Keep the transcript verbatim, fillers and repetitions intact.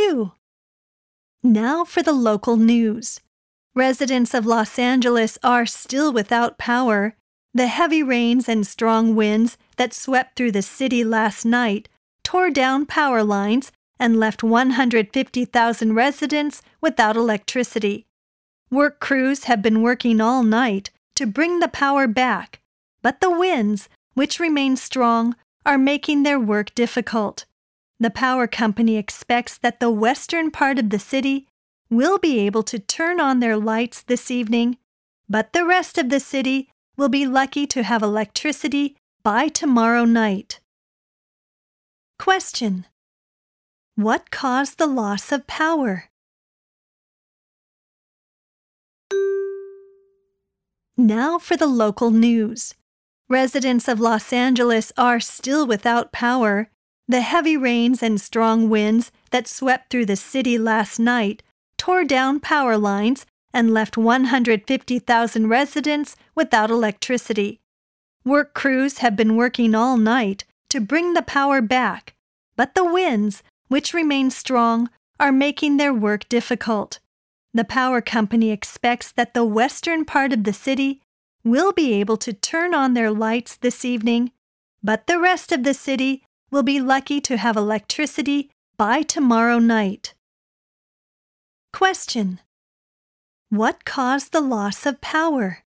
you. Now for the local news. Residents of Los Angeles are still without power. The heavy rains and strong winds that swept through the city last night tore down power lines and left one hundred fifty thousand residents without electricity. Work crews have been working all night to bring the power back, but the winds, which remain strong, are making their work difficult. The power company expects that the western part of the city will be able to turn on their lights this evening, but the rest of the city will be lucky to have electricity by tomorrow night. Question: what caused the loss of power? Now for the local news. Residents of Los Angeles are still without power. The heavy rains and strong winds that swept through the city last night tore down power lines and left one hundred fifty thousand residents without electricity. Work crews have been working all night to bring the power back, but the winds, which remain strong, are making their work difficult. The power company expects that the western part of the city will be able to turn on their lights this evening, but the rest of the city will be lucky to have electricity by tomorrow night. Question: what caused the loss of power?